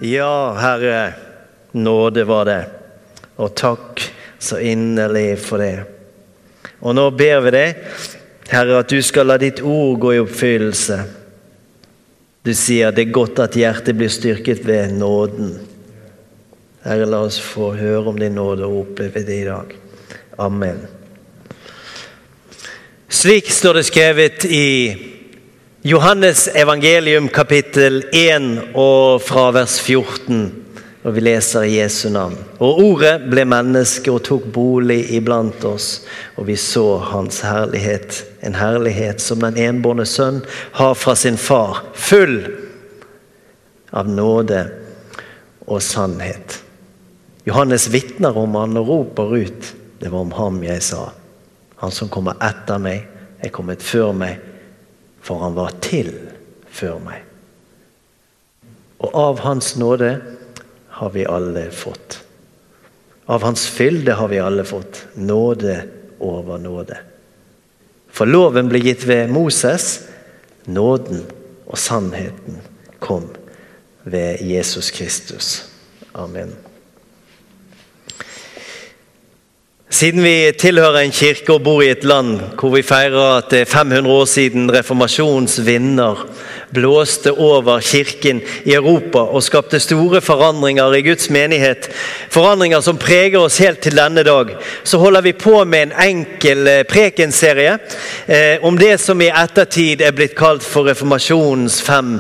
Ja, Herre, nåde var det, og takk så inderlig for det. Og nå ber vi deg, Herre, at du skal la ditt ord gå i oppfyllelse. Du sier det godt at hjertet blir styrket ved nåden. Herre, la oss få høre om din nåde og oppleve det i dag. Amen. Slik står det skrevet i Johannes evangelium kapittel 1 og fra vers 14, og vi leser i Jesu navn. Og ordet ble menneske og tok bolig iblant oss, og vi så hans herlighet, en herlighet som den enbårne sønn har fra sin far, full av nåde og sannhet. Johannes vittner om han og roper ut, det var om ham jeg sa. Han som kommer etter meg, er kommet før meg, for han var til før meg. Og av hans nåde har vi alle fått. Av hans fylde har vi alle fått. Nåde over nåde. For loven ble gitt ved Moses, nåden og sannheten kom ved Jesus Kristus. Amen. Siden vi tilhører en kirke og bor i et land hvor vi feirer at det er 500 år siden reformasjonsvinder blåste over kirken i Europa og skapte store forandringer i Guds menighet, forandringer som preger oss helt til denne dag, så holder vi på med en enkel prekenserie om det som i ettertid er blitt kalt for reformasjonens 5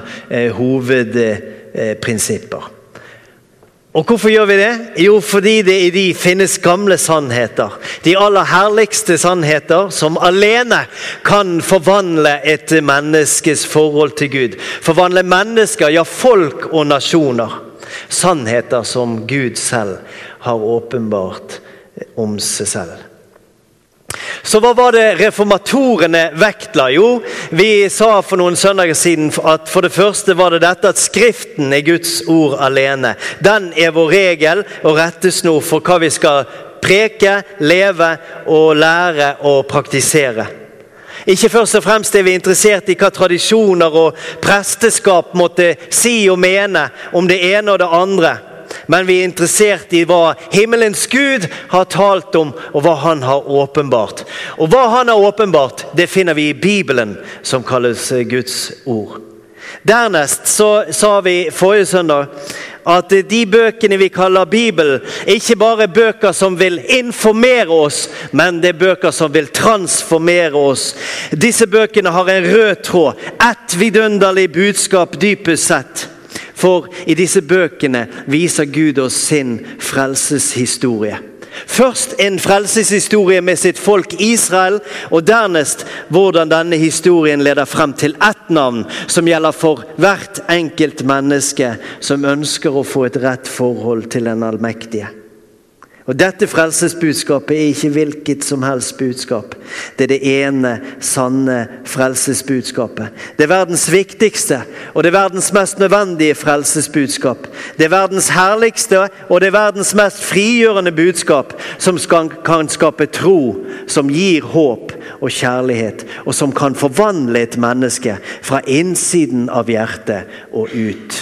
hovedprinsipper. Og hvorfor gjør vi det? Jo, fordi det i de finnes gamle sannheter. De aller herligste sannheter som alene kan forvandle et menneskes forhold til Gud. Forvandle mennesker, ja folk og nasjoner. Sannheter som Gud selv har åpenbart om seg selv. Så hva var det reformatorene vektla? Jo, vi sa for noen søndager siden at for det første var det dette at Skriften er Guds ord alene. Den er vår regel og rettesnor for hva vi skal preke, leve og lære og praktisere. Ikke først og fremst er vi interessert i hva tradisjoner og presteskap måtte si og mene om det ene og det andre. Men vi er interessert i hva himmelens Gud har talt om, og hva han har åpenbart. Og hva han har åpenbart, det finner vi i Bibelen, som kalles Guds ord. Dernest så sa vi forrige søndag at de bøkene vi kaller Bibelen, ikke bare er bøker som vil informere oss, men det er bøker som vil transformere oss. Disse bøkene har en rød tråd, et vidunderlig budskap dypest sett. For i disse bøkene viser Gud oss sin frelseshistorie. Først en frelseshistorie med sitt folk Israel, og dernest hvordan denne historien leder frem til ett navn som gjelder for hvert enkelt menneske som ønsker å få et rett forhold til den allmektige. Og dette frelsesbudskapet er ikke hvilket som helst budskap. Det er det ene sanne frelsesbudskapet. Det er verdens viktigste, og det er verdens mest nødvendige frelsesbudskap. Det er verdens herligste, og det er verdens mest frigjørende budskap, som kan skape tro, som gir håp og kjærlighet, og som kan forvandle et menneske fra innsiden av hjertet og ut.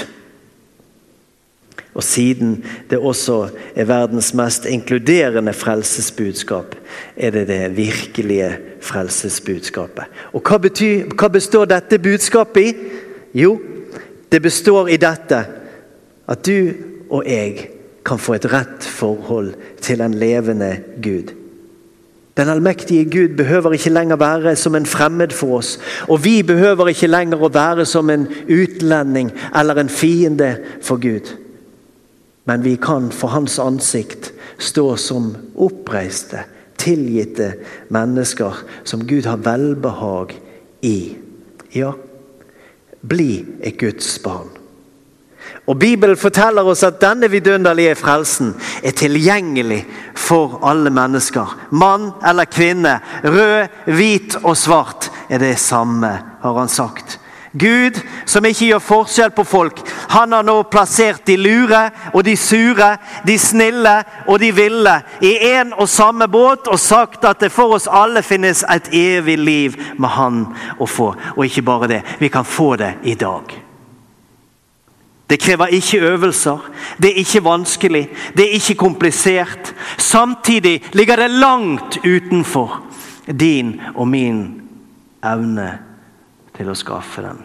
Og siden det også er verdens mest inkluderende frelsesbudskap, er det det virkelige frelsesbudskapet. Og hva består dette budskapet i? Jo, det består i dette, at du og jeg kan få et rett forhold til den levende Gud. Den allmektige Gud behøver ikke lenger være som en fremmed for oss, og vi behøver ikke lenger å være som en utlending eller en fiende for Gud. Men vi kan for hans ansikt stå som oppreiste, tilgitte mennesker som Gud har velbehag i. Ja, bli et Guds barn. Og Bibelen forteller oss at denne vidunderlige frelsen er tilgjengelig for alle mennesker. Mann eller kvinne, rød, hvit og svart er det samme, har han sagt. Gud, som ikke gjør forskjell på folk, han har nå plassert de lure og de sure, de snille og de ville i en og samme båt og sagt at det for oss alle finnes et evig liv med han å få. Og ikke bare det, vi kan få det i dag. Det krever ikke øvelser, det ikke vanskelig, det ikke komplisert. Samtidig ligger det langt utenfor din og min evne til å skaffe den.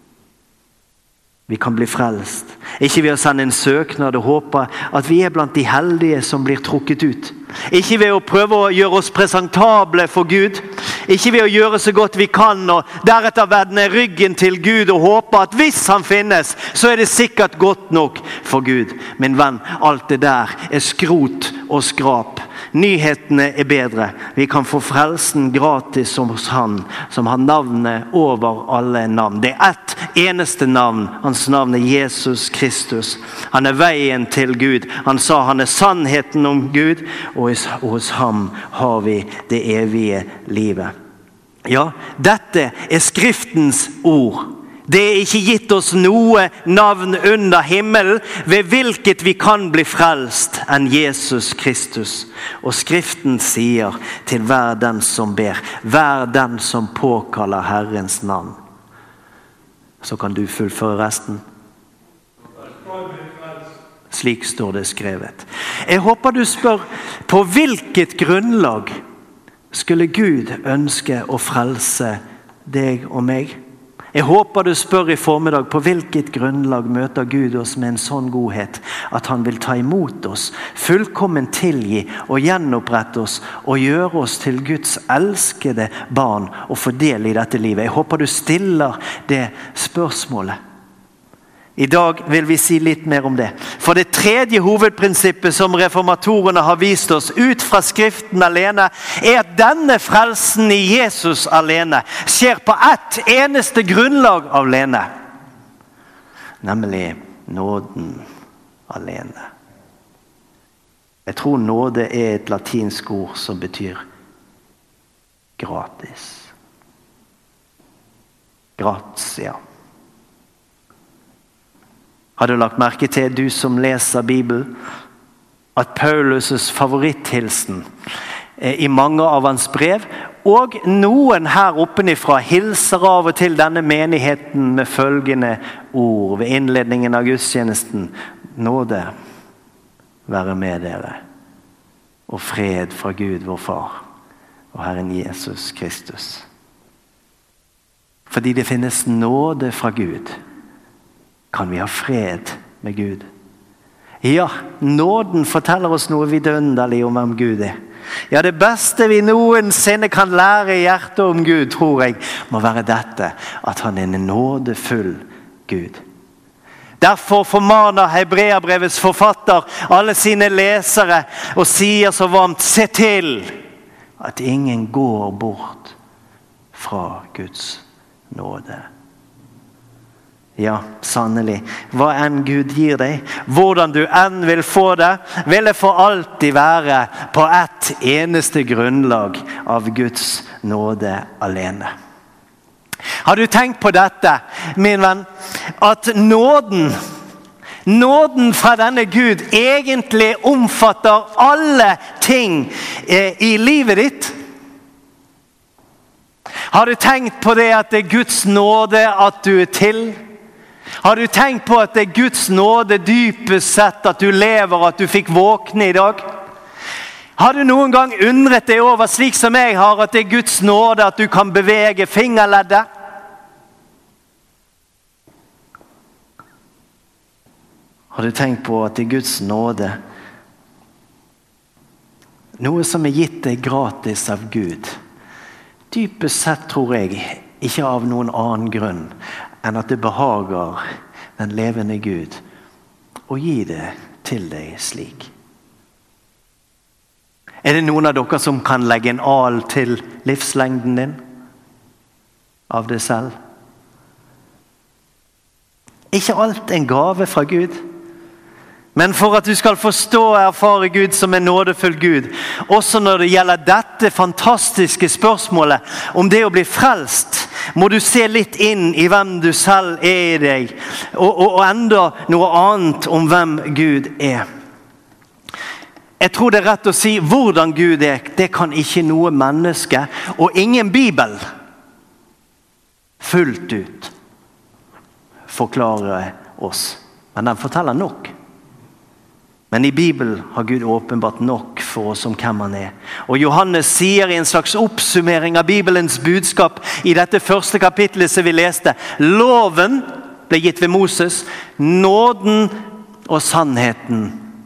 Vi kan bli frelst, ikke ved å sende en søknad og håpe at vi blant de heldige som blir trukket ut. Ikke ved å prøve å gjøre oss presentable for Gud. Ikke ved å gjøre så godt vi kan og deretter vende ryggen til Gud og håpe at hvis han finnes, så det sikkert godt nok for Gud. Min venn, alt det der skrot og skrap. Nyhetene bedre. Vi kan få frelsen gratis hos han som har navnet over alle navn. Det ett eneste navn. Hans navn Jesus Kristus. Han veien til Gud. Han sa han sannheten om Gud, og hos ham har vi det evige livet. Ja, dette Skriftens ord. Det ikke gitt oss noe navn under himmelen ved hvilket vi kan bli frelst enn Jesus Kristus. Og Skriften sier til hver den som ber, hver den som påkaller Herrens navn. Så kan du fullføre resten. Slik står det skrevet. Jeg håper du spør, på hvilket grunnlag skulle Gud ønske å frelse deg og meg? Jeg håper du spør i formiddag, på hvilket grunnlag møter Gud oss med en sånn godhet at han vil ta imot oss, fullkommen tilgi og gjenopprette oss og gjøre oss til Guds elskede barn og få del i dette livet. Jeg håper du stiller det spørsmålet. I dag vil vi si litt mer om det. For det tredje hovedprinsippet som reformatorene har vist oss ut fra Skriften alene, at denne frelsen i Jesus alene skjer på ett eneste grunnlag alene. Nemlig nåden alene. Jeg tror nåde et latinsk ord som betyr gratis. Gratia. Har du lagt merke til, du som leser Bibelen, at Paulus' favoritthilsen i mange av hans brev, og noen her oppenifra hilser av og til denne menigheten med følgende ord ved innledningen av gudstjenesten: nåde være med dere, og fred fra Gud vår Far og Herren Jesus Kristus. Fordi det finnes nåde fra Gud, kan vi ha fred med Gud. Ja, nåden forteller oss noe vidunderlig om hvem Gud er. Ja, det beste vi noensinne kan lære i hjertet om Gud, tror jeg, må være dette, at han en nådefull Gud. Derfor formaner Hebreabrevets forfatter alle sine lesere og sier så varmt: se til at ingen går bort fra Guds nåde. Ja, sannelig. Hva enn Gud gir deg, hvordan du enn vil få det, vil det for alltid være på ett eneste grunnlag av Guds nåde alene. Har du tenkt på dette, min venn, at nåden fra denne Gud egentlig omfatter alle ting i livet ditt? Har du tenkt på det at det Guds nåde at du til? Har du tenkt på at det Guds nåde dypest sett at du lever, at du fikk våkne i dag? Har du noen gang undret deg over, slik som jeg har, at det Guds nåde at du kan bevege fingerleddet? Har du tenkt på at det Guds nåde, noe som gitt deg gratis av Gud, dypest sett tror jeg, ikke av noen annen grunn enn at det behager den levende Gud å gi det til deg slik. Er det noen av dere som kan legge en al til livslengden din av det selv? Ikke alt en gave fra Gud, men for at du skal forstå og erfare Gud som en nådefull Gud, også når det gjelder dette fantastiske spørsmålet om det å bli frelst, må du se litt inn i hvem du selv er i deg, og enda noe annet om hvem Gud er. Jeg tror det er rett å si hvordan Gud er, det kan ikke noe menneske, og ingen Bibel fullt ut forklare oss. Men den forteller nok. Men i Bibelen har Gud åpenbart nok for oss om hvem han er. Og Johannes sier i en slags oppsummering av Bibelens budskap i dette første kapitlet som vi leste: loven ble gitt ved Moses, nåden og sannheten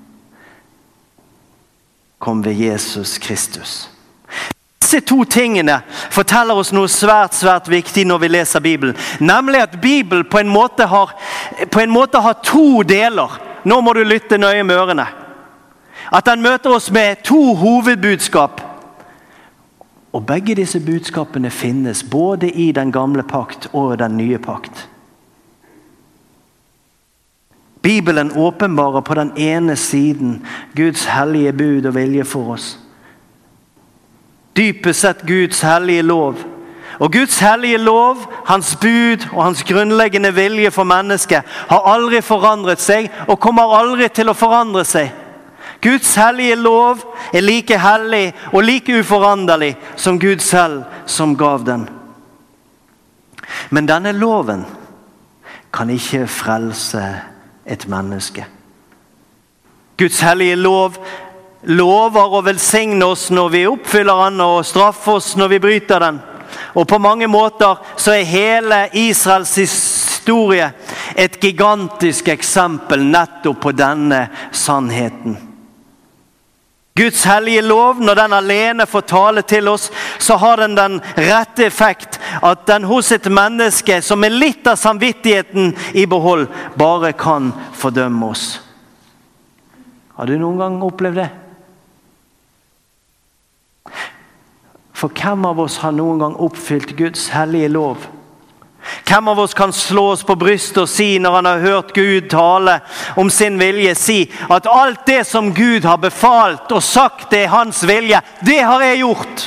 kom ved Jesus Kristus. Disse to tingene forteller oss noe svært, svært viktig når vi leser Bibelen. Nemlig at Bibelen på en måte har to deler. Nå må du lytte nøye med ørene. At den møter oss med to hovedbudskap. Og begge disse budskapene finnes både i den gamle pakt og den nye pakt. Bibelen åpenbarer på den ene siden Guds hellige bud og vilje for oss. Dypest sett Guds hellige lov. Og Guds hellige lov, hans bud og hans grunnleggende vilje for mennesket har aldri forandret seg og kommer aldri til å forandre seg. Guds hellige lov er like hellig og like uforanderlig som Gud selv som gav den. Men denne loven kan ikke frelse et menneske. Guds hellige lov lover å velsigne oss når vi oppfyller den, og straffer oss når vi bryter den. Og på mange måter så er hele Israels historie et gigantisk eksempel nettopp på denne sannheten. Guds hellige lov, når den alene får tale til oss, så har den rette effekt at den hos et menneske som med litt av samvittigheten i behold bare kan fordømme oss. Har du noen gang opplevd det? For hvem av oss har noen gang oppfylt Guds hellige lov? Hvem av oss kan slå oss på brystet og si, når han har hørt Gud tale om sin vilje, si at alt det som Gud har befalt og sagt det er hans vilje, det har jeg gjort?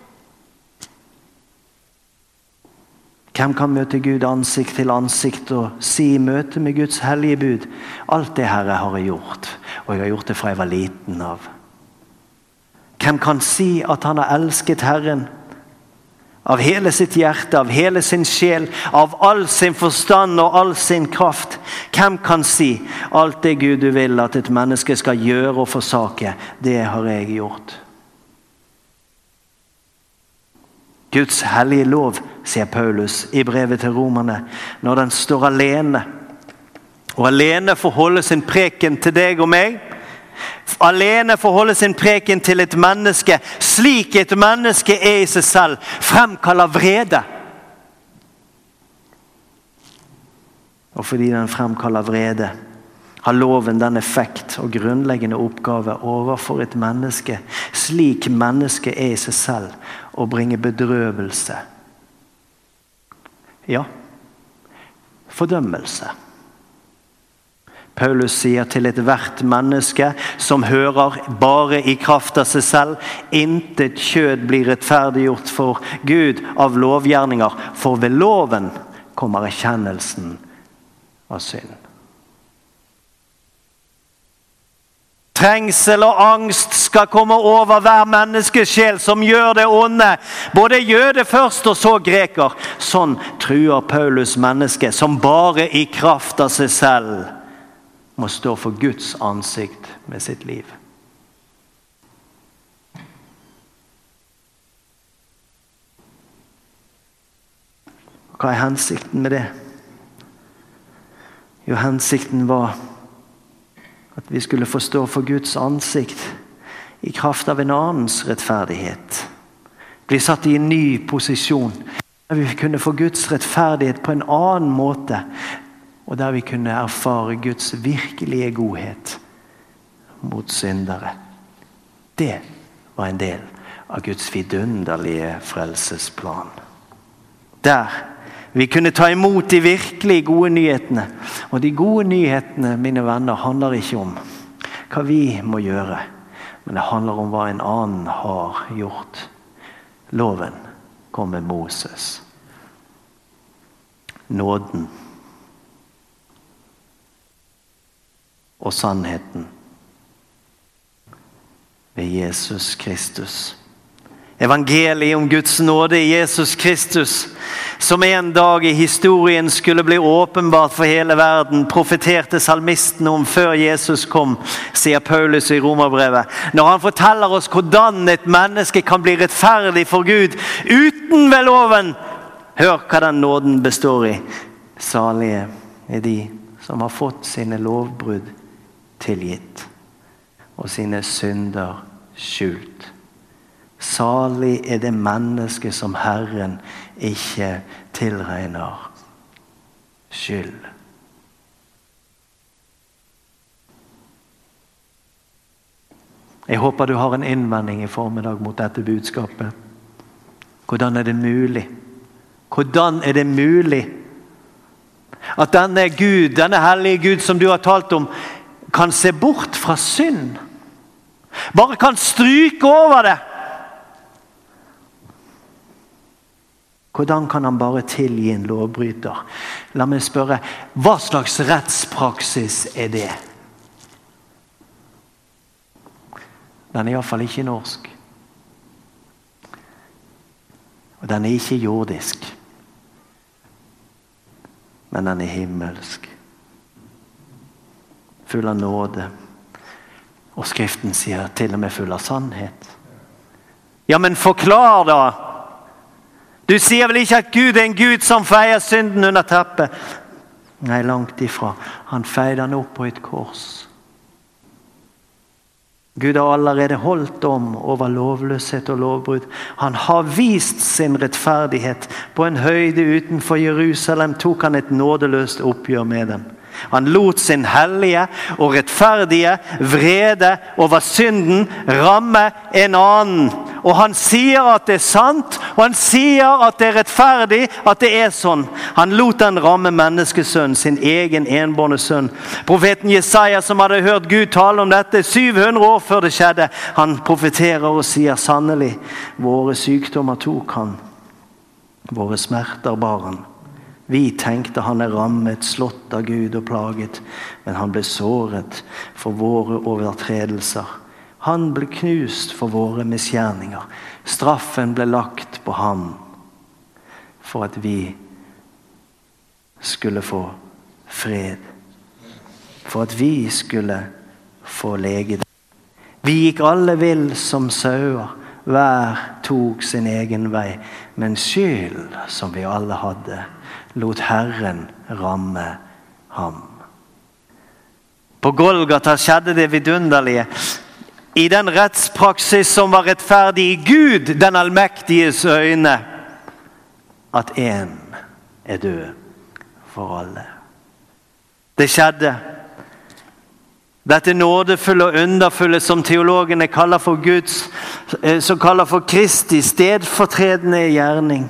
Hvem kan møte Gud ansikt til ansikt og si i møte med Guds hellige bud: alt det Herre har jeg gjort, og jeg har gjort det fra jeg var liten av. Hvem kan si at han har elsket Herren av hele sitt hjerte, av hele sin sjel, av all sin forstand og all sin kraft? Hvem kan si alt det Gud du vil at et menneske skal gjøre og forsake, det har jeg gjort? Guds hellige lov, sier Paulus i brevet til romerne, når den står alene, og alene forholder sin preken til deg og meg, alene forholde sin preken til et menneske, slik et menneske er i seg selv, fremkaller vrede. Og fordi den fremkaller vrede, har loven den effekt og grunnleggende oppgave overfor et menneske, slik mennesket er i seg selv, å bringe bedrøvelse. Ja, fordømmelse. Paulus sier til et hvert menneske som hører bare i kraft av seg selv: intet kjød blir rettferdiggjort for Gud av lovgjerninger, for ved loven kommer erkjennelsen av synd. Trengsel og angst skal komme over hver menneskesjel som gjør det onde, både jøde først og så greker. Sånn truer Paulus mennesket som bare i kraft av seg selv må stå for Guds ansikt med sitt liv. Hva er hensikten med det? Jo, hensikten var at vi skulle få stå for Guds ansikt i kraft av en annens rettferdighet. Bli satt i en ny posisjon, der vi kunne få Guds rettferdighet på en annen måte, og der vi kunne erfare Guds virkelige godhet mot syndere. Det var en del av Guds vidunderlige frelsesplan. Der vi kunne ta imot de virkelig gode nyhetene. Og de gode nyhetene, mine venner, handler ikke om hva vi må gjøre, men det handler om hva en annen har gjort. Loven kom med Moses. Nåden og sannheten ved Jesus Kristus Evangeliet om Guds nåde i Jesus Kristus, som en dag i historien skulle bli åpenbart for hele verden, profeterte salmisten om før Jesus kom, sier Paulus i Romerbrevet. Når han forteller oss hvordan et menneske kan bli rettferdig for Gud uten ved loven, hør hva den nåden består i. Salige er de som har fått sine lovbrudd tilgitt og sine synder skjult. Salig er det menneske som Herren ikke tilregner skyld. Jeg håper du har en innvending i formiddag mot dette budskapet. Hvordan er det mulig? Hvordan er det mulig at denne Gud, denne hellige Gud som du har talt om, kan se bort fra synd? Bare kan stryke over det? Hvordan kan han bare tilgi en lovbryter? La meg spørre, hva slags rettspraksis er det? Den er i hvert fall ikke norsk. Og den er ikke jordisk. Men den er himmelsk. Full av nåde. Og Skriften sier til og med full av sannhet. Ja, men forklar da! Du sier vel ikke at Gud er en Gud som feier synden under teppet? Nei, langt ifra. Han feide den opp på et kors. Gud har allerede holdt om over lovløshet og lovbrudd. Han har vist sin rettferdighet. På en høyde utenfor Jerusalem tok han et nådeløst oppgjør med dem. Han lot sin hellige og rettferdige vrede over synden ramme en annen. Og han sier at det er sant, og han sier at det er rettferdig, at det er sånn. Han lot den ramme menneskesønnen, sin egen enbårne sønn. Profeten Jesaja, som hadde hørt Gud tale om dette 700 år før det skjedde, han profeterer og sier sannelig, våre sykdommer tok han, våre smerter bar han. Vi tenkte han er rammet, slått av Gud og plaget, men han ble såret for våre overtredelser. Han ble knust for våre misgjerninger. Straffen ble lagt på ham for at vi skulle få fred. For at vi skulle få legedom. Vi gikk alle vill som sauer. Hver tok sin egen vei. Men skyld som vi alle hadde, lot Herren ramme ham. På Golgata skjedde det vidunderlige. I den rettspraksis som var rettferdig i Gud, den allmektiges øyne, at en er død for alle. Det skjedde. Dette nådefulle og underfulle som teologene kaller for Guds, som kaller for Kristi stedfortredende gjerning.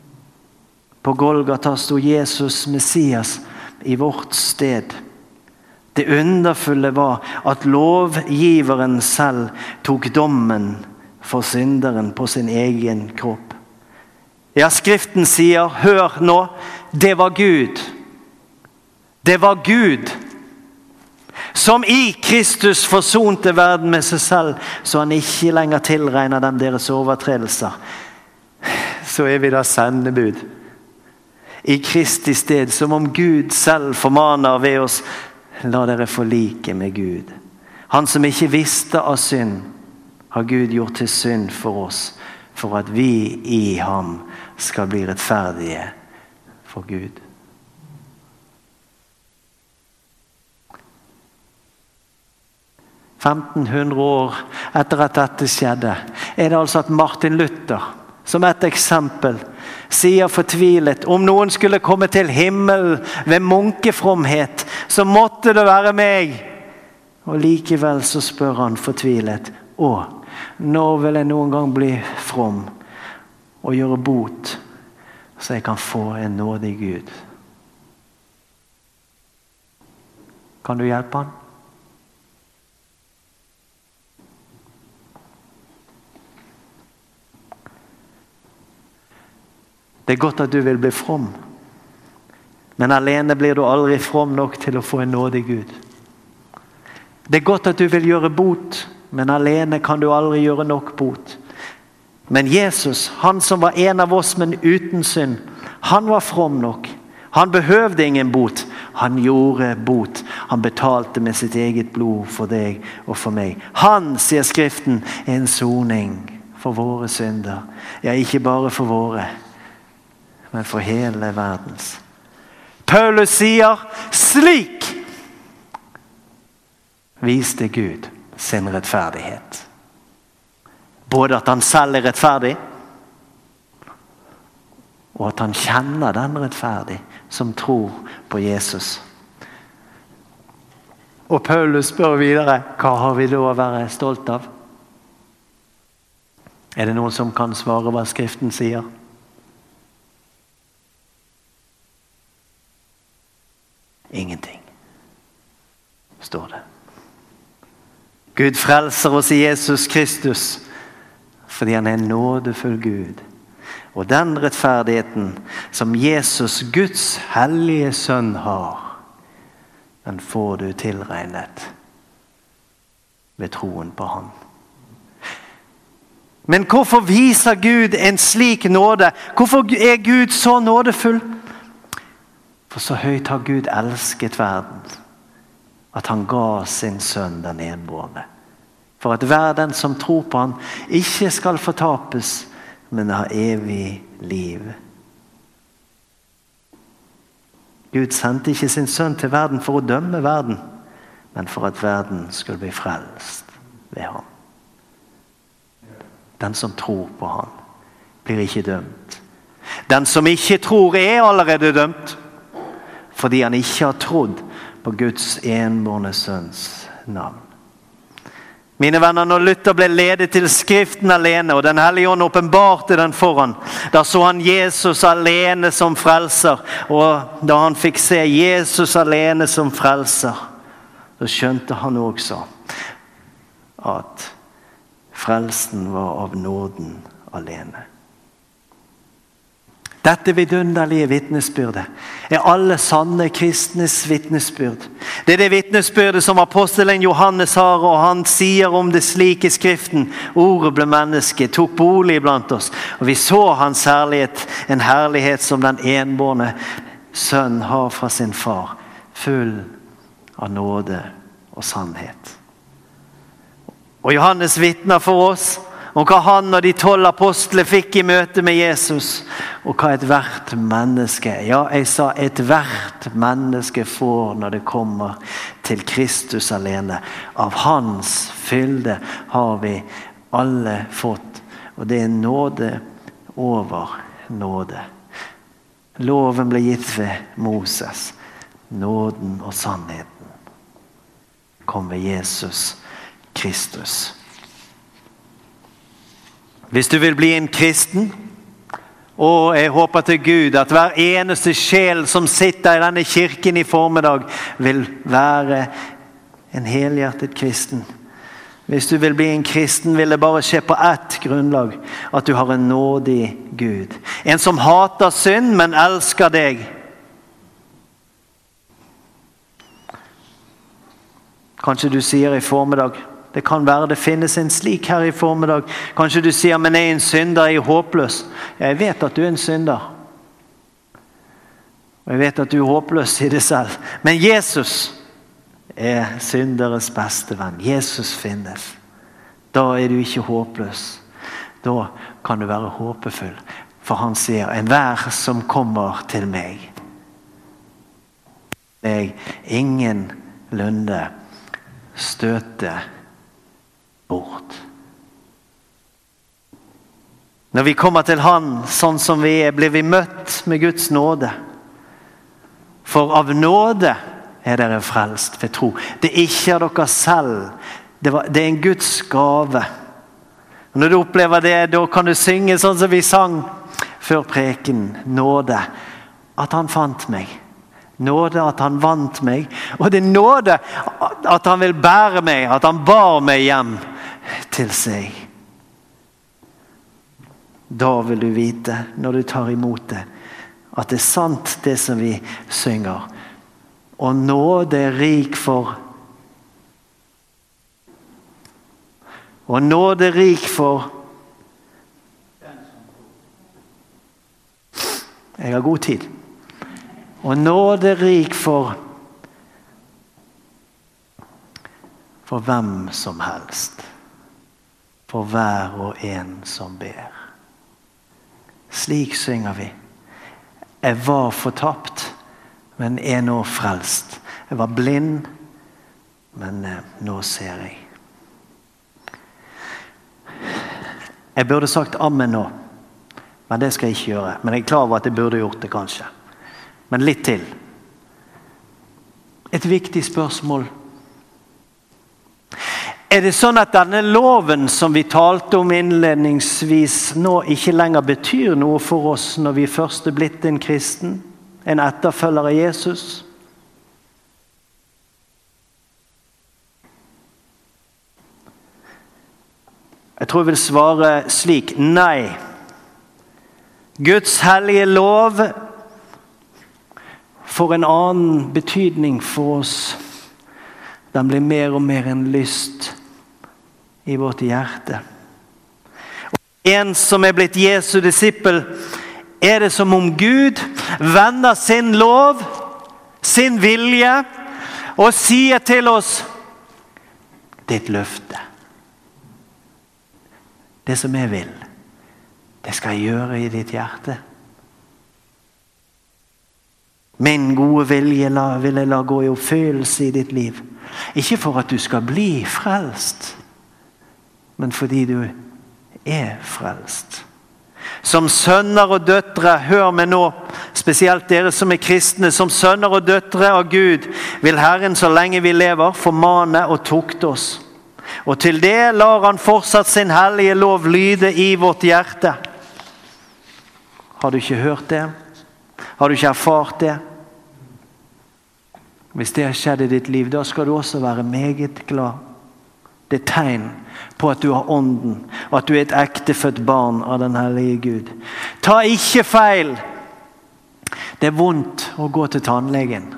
På Golgata stod Jesus Messias i vårt sted. Det underfulle var at lovgiveren selv tok dommen for synderen på sin egen kropp. Ja, Skriften sier, hør nå, det var Gud. Det var Gud som i Kristus forsonte verden med seg selv, så han ikke lenger tilregner dem deres overtredelser. Så er vi da sendebud. I Kristi sted, som om Gud selv formaner ved oss, la dere forlike med Gud. Han som ikke visste av synd, har Gud gjort til synd for oss, for at vi i ham skal bli rettferdige for Gud. «1500 år etter at dette skjedde, er det altså at Martin Luther, som et eksempel, sier fortvilet, om noen skulle komme til himmelen ved munkefromhet, så måtte det være meg. Og likevel så spør han fortvilet, når vil jeg noen gang bli from og gjøre bot, så jeg kan få en nådig Gud? Kan du hjelpe han? Det er godt at du vil bli from, men alene blir du aldri from nok til å få en nådig Gud. Det er godt at du vil gjøre bot, men alene kan du aldri gjøre nok bot. Men Jesus, han som var en av oss, men uten synd, han var from nok. Han behøvde ingen bot. Han gjorde bot. Han betalte med sitt eget blod for deg og for meg. Han, sier Skriften, en soning for våre synder. Ja, ikke bare for våre, men for hele verdens. Paulus sier, slik viste Gud sin rettferdighet. Både at han selv er rettferdig, og at han kjenner den rettferdig som tror på Jesus. Og Paulus spør videre, hva har vi da å være stolt av? Er det noen som kan svare hva Skriften sier? Ingenting, står det. Gud frelser oss i Jesus Kristus, fordi han er en nådefull Gud. Og den rettferdigheten som Jesus, Guds hellige sønn, har, den får du tilregnet ved troen på ham. Men hvorfor viser Gud en slik nåde? Hvorfor er Gud så nådefull? For så høyt har Gud elsket verden, at han ga sin sønn den enbårne. For at hver den som tror på han ikke skal fortapes, men har evig liv. Gud sendte ikke sin sønn til verden for å dømme verden, men for at verden skulle bli frelst ved ham. Den som tror på ham blir ikke dømt. Den som ikke tror er allerede dømt, fordi han ikke har trodd på Guds enbårne sønns navn. Mine venner, når Luther ble ledet til Skriften alene, og den hellige ånd åpenbarte den foran, da så han Jesus alene som frelser, og da han fikk se Jesus alene som frelser, så skjønte han også at frelsen var av nåden alene. Dette vidunderlige vittnesbyrdet er alle sanne kristnes vittnesbyrd. Det er det vittnesbyrdet som apostelen Johannes har, og han sier om det slik i Skriften. Ordet ble menneske, tok bolig blant oss, og vi så hans herlighet, en herlighet som den enbårne sønn har fra sin far, full av nåde og sannhet. Og Johannes vittner for oss om hva han og de 12 apostlene fikk i møte med Jesus, og hva et hvert menneske, ja, jeg sa et hvert menneske får når det kommer til Kristus alene. Av hans fylde har vi alle fått, og det er nåde over nåde. Loven ble gitt ved Moses, nåden og sannheten kom ved Jesus Kristus. Hvis du vil bli en kristen, og jeg håper til Gud at hver eneste sjel som sitter i denne kirken i formiddag vil være en helhjertet kristen. Hvis du vil bli en kristen, vil det bare skje på ett grunnlag, at du har en nådig Gud. En som hater synd, men elsker deg. Kanskje du sier i formiddag, det kan være det finnes en slik her i formiddag. Kanskje du sier, men jeg er en synder, jeg er håpløs. Jeg vet at du er en synder. Og jeg vet at du er håpløs i det selv. Men Jesus er synderes beste venn. Jesus finnes. Da er du ikke håpløs. Da kan du være håpefull. For han sier, enhver som kommer til meg, jeg ingen lunde støte bort. Når vi kommer til han sånn som vi er, blir vi møtt med Guds nåde. For av nåde er dere frelst ved tro. Det er ikke av dere selv. Det er en Guds gave. Og når du opplever det, da kan du synge sånn som vi sang før preken. Nåde. At han fant meg. Nåde at han vant meg. Og det er nåde at han vil bære meg. At han bar meg hjem til seg. Da vil du vite, når du tar imot det, at det er sant det som vi synger. Og nåde er rik for. Og nåde er rik for Jeg har god tid. Og nåderik for hvem som helst. For hver og en som ber. Slik synger vi. Jeg var fortapt, men er nå frelst. Jeg var blind, men nå ser jeg. Jeg burde sagt amen nå, men det skal jeg ikke gjøre. Men jeg er klar over at jeg burde gjort det kanskje. Men litt til. Et viktig spørsmål. Er det sånn at denne loven som vi talte om innledningsvis nå ikke lenger betyr noe for oss når vi først er blitt en kristen, en etterfølger av Jesus? Jeg tror jeg vil svare slik: nei. Guds hellige lov får en annen betydning for oss. Den blir mer og mer en lyst i vårt hjerte. Og en som er blitt Jesu disippel, er det som om Gud vender sin lov, sin vilje, og sier til oss: ditt løfte. Det som jeg vil, det skal jeg gjøre i ditt hjerte. Min gode vilje vil jeg la gå i oppfyllelse i ditt liv. Ikke for at du skal bli frelst, men fordi du er frelst. Som sønner og døtre, hør meg nå, spesielt dere som er kristne, som sønner og døtre av Gud, vil Herren så lenge vi lever formane og tukte oss. Og til det lar han fortsatt sin hellige lov lyde i vårt hjerte. Har du ikke hørt det? Har du ikke erfart det? Hvis det har skjedd i ditt liv, da skal du også være meget glad. Det er tegn på at du har ånden, og at du er et ektefødt barn av den hellige Gud. Ta ikke feil. Det er vondt å gå til tannlegen.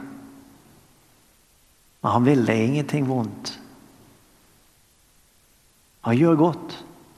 Men han vil deg ingenting vondt. Han gjør godt.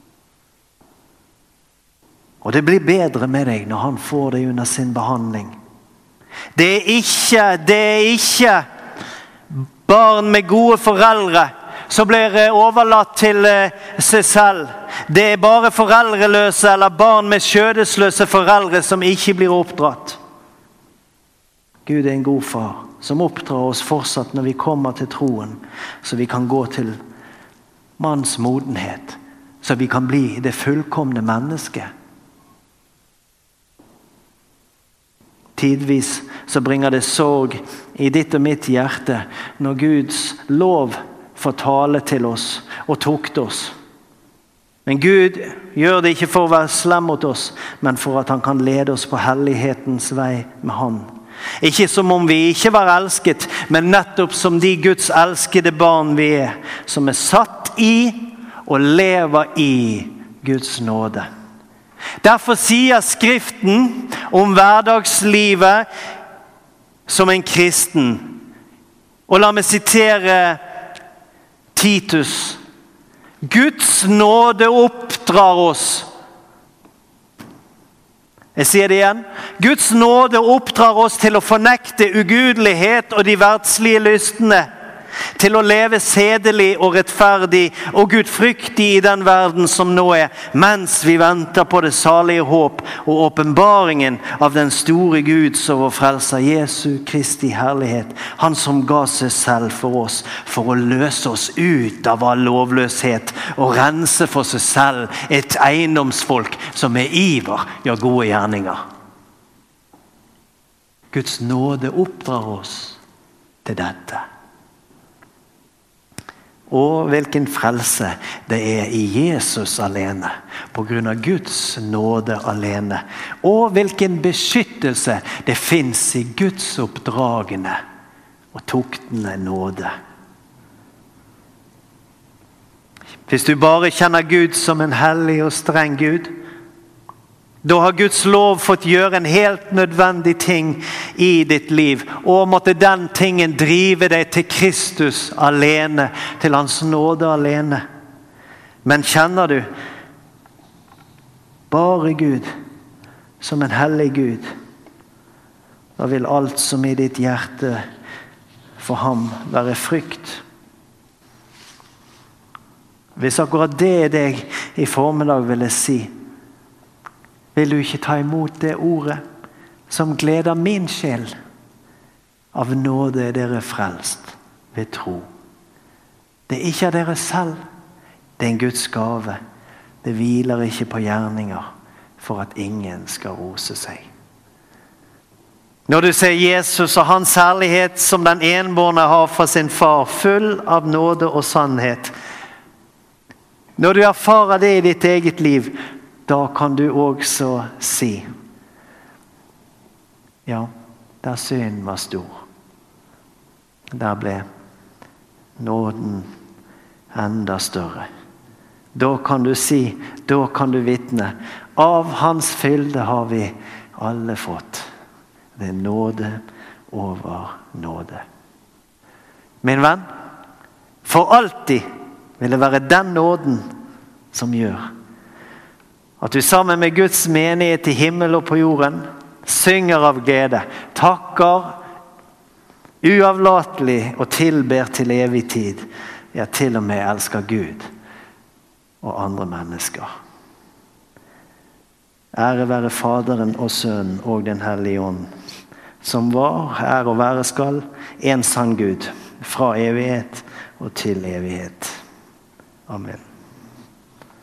Og det blir bedre med deg når han får deg under sin behandling. Det er ikke barn med gode foreldre som blir overlatt til seg selv. Det er bare foreldreløse eller barn med skjødesløse foreldre som ikke blir oppdratt. Gud er en god far som oppdrar oss fortsatt når vi kommer til troen, så vi kan gå til manns modenhet, så vi kan bli det fullkomne mennesket. Tidvis så bringer det sorg i ditt og mitt hjerte når Guds lov får tale til oss og tukte oss. Men Gud gjør det ikke for å være slem mot oss, men for at han kan lede oss på hellighetens vei med han. Ikke som om vi ikke var elsket, men nettopp som de Guds elskede barn vi er, som er satt i og lever i Guds nåde. Derfor sier Skriften om hverdagslivet som en kristen. Og la meg sitere Titus. Guds nåde oppdrar oss. Jeg sier det igjen. Guds nåde oppdrar oss til å fornekte ugudelighet og de verdslige lystene, til å leve sedelig og rettferdig og gudfryktig i den verden som nå er, mens vi venter på det salige håp og åpenbaringen av den store Gud som vår frelser Jesu Kristi herlighet, han som ga seg selv for oss, for å løse oss ut av all lovløshet og rense for seg selv et eiendomsfolk som med iver gjør gode gjerninger. Guds nåde oppdrar oss til dette. Og hvilken frelse det er i Jesus alene, på grunn av Guds nåde alene. Og hvilken beskyttelse det finnes i Guds oppdragende og tuktende nåde. Hvis du bare kjenner Gud som en hellig og streng Gud, da har Guds lov fått gjøre en helt nødvendig ting i ditt liv. Og måtte den tingen drive deg til Kristus alene, til hans nåde alene. Men kjenner du bare Gud som en hellig Gud, Da vil alt som i ditt hjerte for ham være frykt. Hvis akkurat det er deg i formiddag, vil jeg si, vil du ikke ta imot det ordet som gleder min sjel? Av nåde er dere frelst ved tro. Det er ikke av dere selv, det er en Guds gave. Det hviler ikke på gjerninger for at ingen skal rose seg. Når du ser Jesus og hans herlighet som den enbårne har fra sin far, full av nåde og sannhet. Når du erfarer det i ditt eget liv, da kan du også si, ja, der synden var stor, der ble nåden enda større. Da kan du si, da kan du vitne, av hans fylde har vi alle fått. Det er nåde over nåde. Min venn, for alltid vil det være den nåden som gjør at du sammen med Guds menighet i himmel og på jorden synger av glede, takker uavlatelig og tilber til evig tid. Ja, til og med elsker Gud og andre mennesker. Ære være Faderen og Sønnen og den Hellige Ånd, som var, er og være skal, en sann Gud, fra evighet og til evighet. Amen.